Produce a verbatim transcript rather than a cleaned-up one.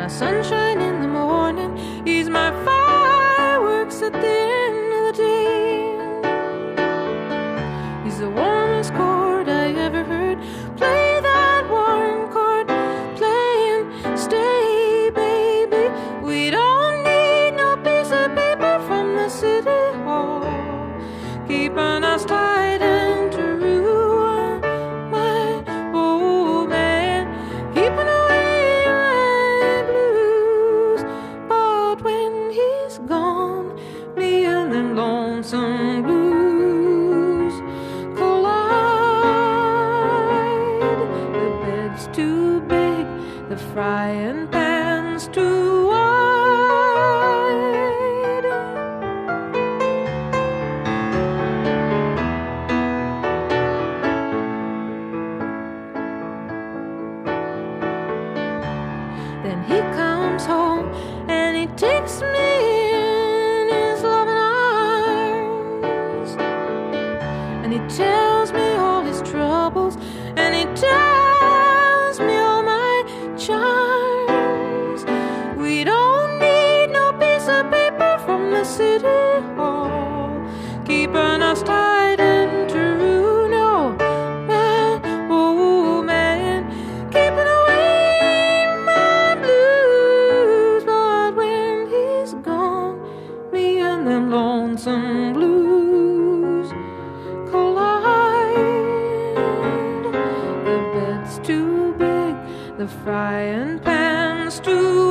my sunshine in the morning. He's my fireworks at the end of the day. He's the warmest chord I ever heard. Play that warm chord, play and stay, baby. We don't need no piece of paper from the city hall, keeping us tight and true. My old man, keeping away my blues. But when he's gone, me and them lonesome blues collide. The bed's too big, the frying pan's too wide. Then he comes home and he takes me in his loving arms, and he tells me all his troubles, and he tells me all my charms. We don't need no piece of paper from the city hall, keeping us tight and true. No, my old man, keeping away my blues. But when he's gone, me and them lonesome blues collide. The bed's too big, the frying pan's too